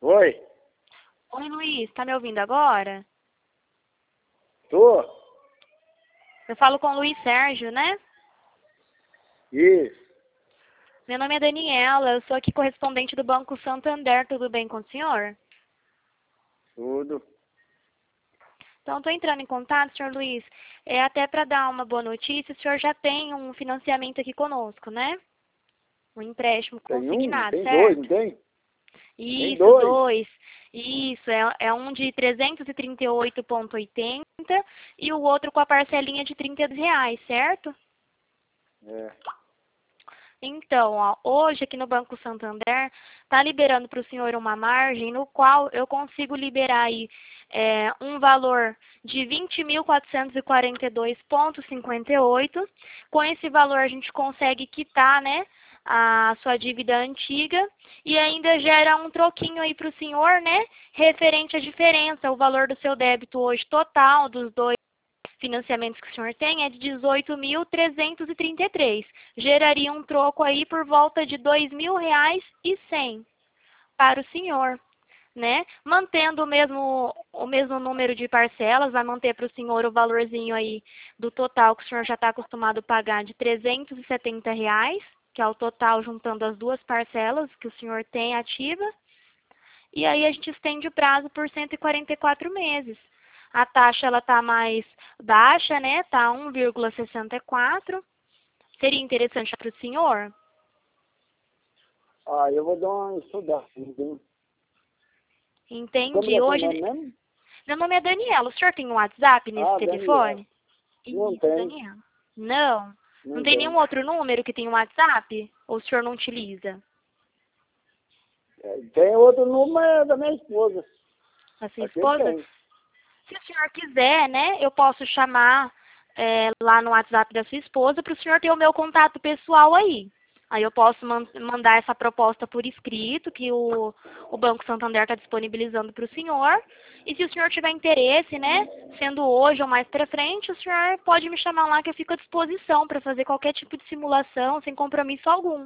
Oi, Oi, Luiz, tá me ouvindo agora? tô? Eu falo com o Luiz Sérgio, né? Isso, Meu nome é Daniela, eu sou aqui correspondente do Banco Santander, tudo bem com o senhor? tudo. Então, estou entrando em contato, senhor Luiz, até para dar uma boa notícia, o senhor já tem um financiamento aqui conosco, né? Um empréstimo Tem um, consignado, tem dois, não certo? tem? Tem Isso, dois. dois. Isso, é um de 338,80 e o outro com a parcelinha de R$ 32, certo? É. Então, ó, hoje aqui no Banco Santander está liberando para o senhor uma margem no qual eu consigo liberar aí um valor de 20.442,58. Com esse valor a gente consegue quitar, né, a sua dívida antiga e ainda gera um troquinho aí para o senhor, né, referente à diferença. O valor do seu débito hoje total dos dois financiamentos que o senhor tem é de 18.333. Geraria um troco aí por volta de R$ 2.100 para o senhor, né? Mantendo o mesmo número de parcelas, vai manter para o senhor o valorzinho aí do total que o senhor já está acostumado a pagar de R$ 370, que é o total juntando as duas parcelas que o senhor tem ativa. E aí a gente estende o prazo por 144 meses. A taxa ela tá mais baixa, né? Tá 1,64. Seria interessante para o senhor? Ah, eu vou dar uma estudada. Entendeu? Como que Entendi. é seu Hoje, nome mesmo? meu nome é Daniela. O senhor tem um WhatsApp nesse Ah, Daniel. telefone? Não Isso, tem, Daniela. Não. Não não tem nenhum tem. outro número que tenha um WhatsApp? Ou o senhor não utiliza? Tem outro número da minha esposa. A sua Aqui ele esposa? tem. Se o senhor quiser, né, eu posso chamar lá no WhatsApp da sua esposa para o senhor ter o meu contato pessoal aí. Aí eu posso mandar essa proposta por escrito, que o Banco Santander está disponibilizando para o senhor. E se o senhor tiver interesse, né, sendo hoje ou mais para frente, o senhor pode me chamar lá que eu fico à disposição para fazer qualquer tipo de simulação, sem compromisso algum.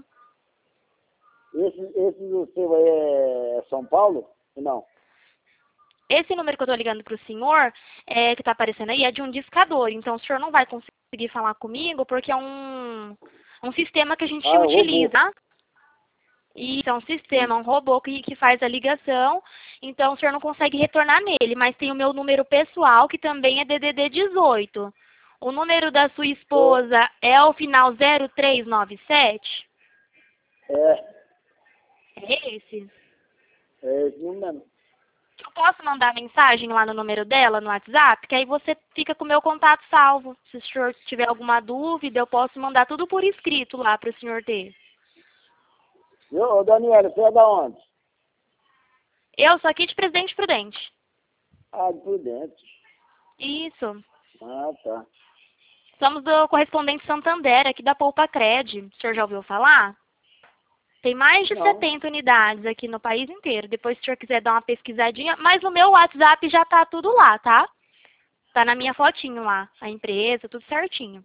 Esse do seu aí é São Paulo? Não. Esse número que eu estou ligando para o senhor, que está aparecendo aí, é de um discador. Então, o senhor não vai conseguir falar comigo porque é um sistema que a gente Ah, é o robô. utiliza. Isso, é um Sim. sistema, um robô que faz a ligação. Então, o senhor não consegue retornar nele. Mas tem o meu número pessoal, que também é DDD 18. O número da sua Tô. esposa é o final 0397? É, É esse. é esse número mesmo. Eu posso mandar mensagem lá no número dela, no WhatsApp, que aí você fica com o meu contato salvo. Se o senhor tiver alguma dúvida, eu posso mandar tudo por escrito lá para o senhor ter. Ô, Daniela, você é da onde? Eu sou aqui de Presidente Prudente. Ah, de Prudente. Isso. Ah, tá. Somos do correspondente Santander, aqui da Poupa Cred. O senhor já ouviu falar? Tem mais de Não. 70 unidades aqui no país inteiro. Depois, se o senhor quiser dar uma pesquisadinha, mas no meu WhatsApp já tá tudo lá, tá? Tá na minha fotinho lá, a empresa, tudo certinho.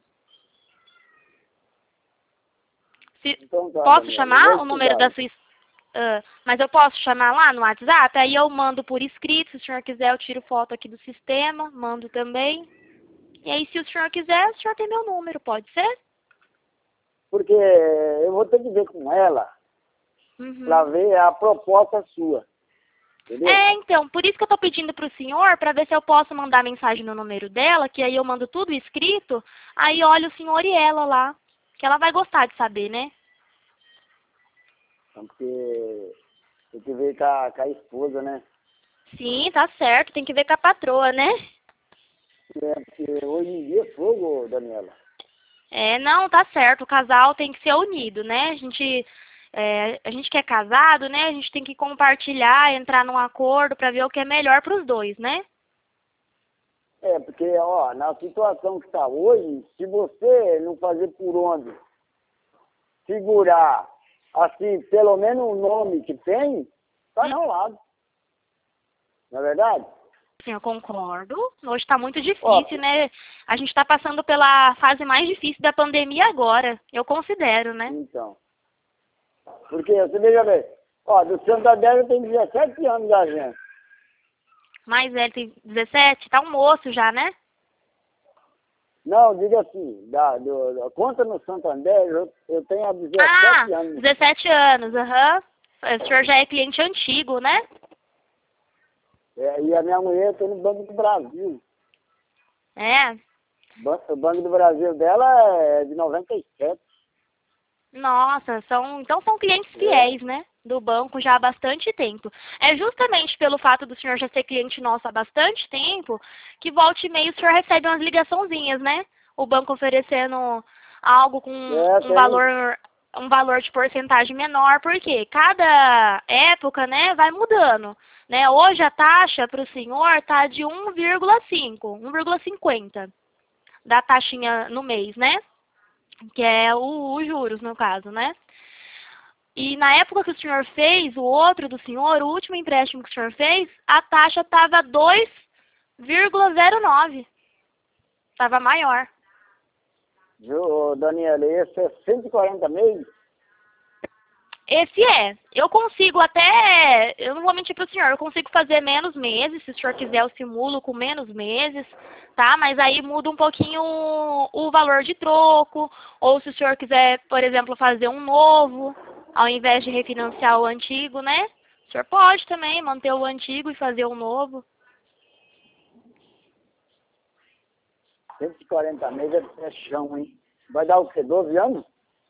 Então tá, Posso Daniela. Eu vou chamar o número estudar. da sua... mas eu posso chamar lá no WhatsApp? Aí eu mando por escrito. Se o senhor quiser, eu tiro foto aqui do sistema. Mando também. E aí, se o senhor quiser, o senhor tem meu número, pode ser? Porque eu vou ter que ver com ela para Uhum. ver a proposta sua. Entendeu? Então, por isso que eu tô pedindo pro senhor, para ver se eu posso mandar mensagem no número dela, que aí eu mando tudo escrito, aí olha o senhor e ela lá, que ela vai gostar de saber, né? Então, porque tem que ver com a esposa, né? Sim, tá certo, tem que ver com a patroa, né? Porque hoje em dia é fogo, Daniela. Não, tá certo, o casal tem que ser unido, né? A gente que é casado, né? A gente tem que compartilhar, entrar num acordo para ver o que é melhor para os dois, né? É, porque, ó, na situação que está hoje, se você não fazer por onde segurar, assim, pelo menos o nome que tem, tá enrolado. Não é verdade? Sim, eu concordo. Hoje está muito Ó, difícil, né? A gente está passando pela fase mais difícil da pandemia agora, eu considero, né? então. Porque, você veja bem, Ó, do Santander eu tenho 17 anos da gente. Mais velho tem 17? Tá um moço já, né? Não, diga assim, da conta no Santander eu tenho há 17 anos. 17 anos, aham. O senhor já é cliente antigo, né? É, e a minha mulher tem no Banco do Brasil. É. O Banco do Brasil dela é de 97. Nossa, então são clientes fiéis, né? Do banco já há bastante tempo. É justamente pelo fato do senhor já ser cliente nosso há bastante tempo que volta e meia o senhor recebe umas ligaçãozinhas, né? O banco oferecendo algo com um valor de porcentagem menor, porque cada época, né, vai mudando, né? Hoje a taxa para o senhor tá de 1,5, 1,50 da taxinha no mês, né? Que é os juros, no caso, né? E na época que o senhor fez, o outro do senhor, o último empréstimo que o senhor fez, a taxa estava 2,09. Estava maior. Viu, Daniela, esse é 140 meses? Esse é. Eu consigo até, eu não vou mentir para o senhor, eu consigo fazer menos meses, se o senhor quiser eu simulo com menos meses, tá? Mas aí muda um pouquinho o valor de troco, ou se o senhor quiser, por exemplo, fazer um novo, ao invés de refinanciar o antigo, né? O senhor pode também manter o antigo e fazer o novo. 140 meses é chão, hein? Vai dar o quê? 12 anos?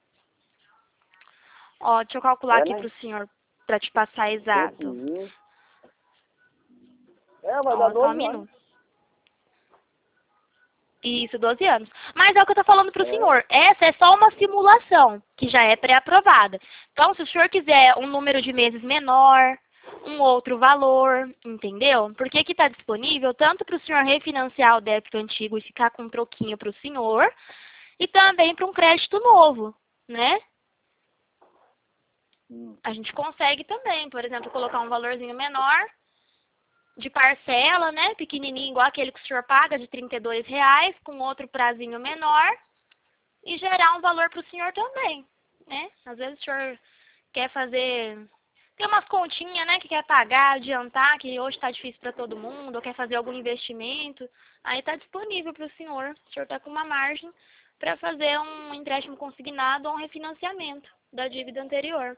Ó, deixa eu calcular aqui né? para o senhor, para te passar exato. 120. Vai dar Ó, 12 só um anos. minuto. Isso, 12 anos. Mas é o que eu estou falando para o senhor. Essa é só uma simulação, que já é pré-aprovada. Então, se o senhor quiser um número de meses menor, um outro valor, entendeu? Porque aqui está disponível tanto para o senhor refinanciar o débito antigo e ficar com um troquinho para o senhor, e também para um crédito novo, né? A gente consegue também, por exemplo, colocar um valorzinho menor de parcela, né, pequenininho, igual aquele que o senhor paga, de R$32, com outro prazinho menor, e gerar um valor para o senhor também, né? Às vezes o senhor quer fazer, tem umas continhas, né, que quer pagar, adiantar, que hoje está difícil para todo mundo, ou quer fazer algum investimento, aí está disponível para o senhor está com uma margem para fazer um empréstimo consignado ou um refinanciamento da dívida anterior.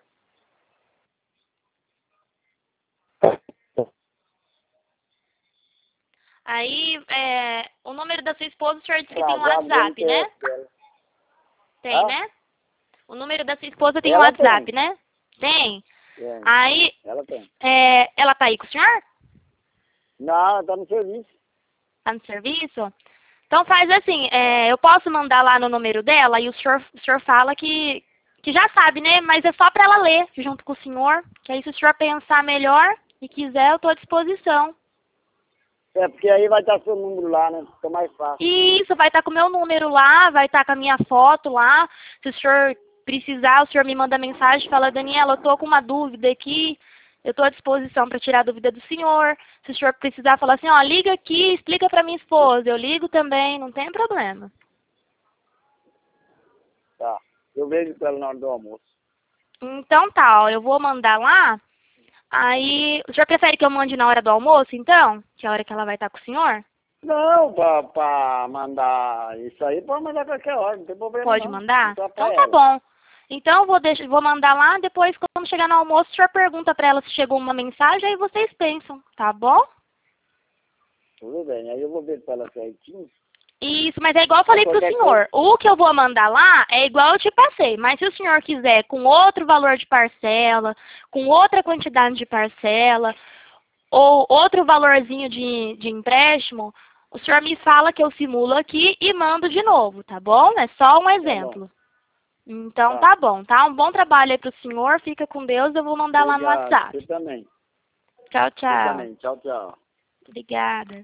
Aí, o número da sua esposa, o senhor disse que tem um WhatsApp, né? Tem, né? O número da sua esposa tem um WhatsApp, né? Tem? Tem. Aí, Ela tem. ela tá aí com o senhor? Não, ela tá no serviço. Tá no serviço? Então faz assim, eu posso mandar lá no número dela e o senhor fala que já sabe, né? Mas é só para ela ler junto com o senhor, que aí se o senhor pensar melhor e quiser, eu tô à disposição. Porque aí vai estar seu número lá, né? Fica mais fácil. Isso, vai estar com o meu número lá, vai estar com a minha foto lá. Se o senhor precisar, o senhor me manda mensagem e fala, Daniela, eu tô com uma dúvida aqui, eu estou à disposição para tirar a dúvida do senhor. Se o senhor precisar falar assim, ó, liga aqui, explica para minha esposa, eu ligo também, não tem problema. Tá, eu vejo com ela na hora do almoço. Então tá, ó, eu vou mandar lá. Aí, o senhor prefere que eu mande na hora do almoço, então? Que é a hora que ela vai estar com o senhor? Não, pra mandar isso aí, pode mandar qualquer hora, não tem problema Pode não. mandar? Então Tá bom. Então, vou mandar lá, depois, quando chegar no almoço, o senhor pergunta pra ela se chegou uma mensagem, aí vocês pensam, tá bom? Tudo bem, aí eu vou ver com ela certinho. Isso, mas é igual eu falei pro senhor. O que eu vou mandar lá é igual eu te passei. Mas se o senhor quiser com outro valor de parcela, com outra quantidade de parcela, ou outro valorzinho de empréstimo, o senhor me fala que eu simulo aqui e mando de novo, tá bom? É só um exemplo. Então tá bom, tá? Um bom trabalho aí pro senhor. Fica com Deus, eu vou mandar lá no WhatsApp. Você também. Tchau, Você tchau. também. Tchau, tchau. Obrigada.